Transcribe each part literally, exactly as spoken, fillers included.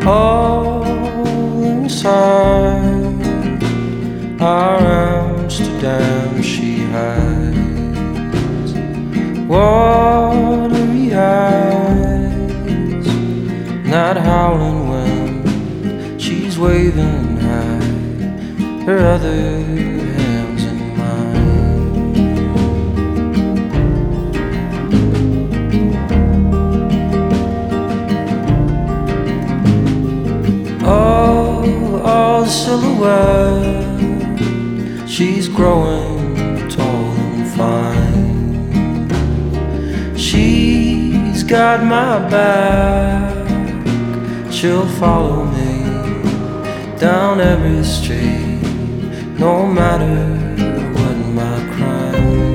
all inside our Amsterdam she hides watery eyes, not howling when she's waving high her other hands in mine. Oh, all the silhouette, she's growing tall and fine. She's got my back, she'll follow me down every street, no matter what my crime.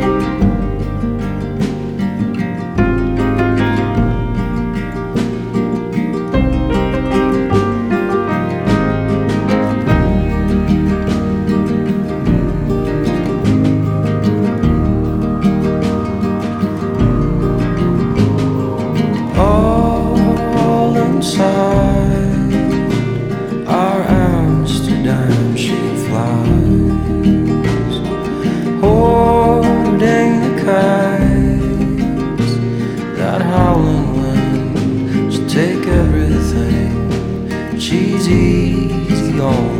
All inside our Amsterdam she flies, hoarding the kites, that howling wind, she'll take everything, she's easy on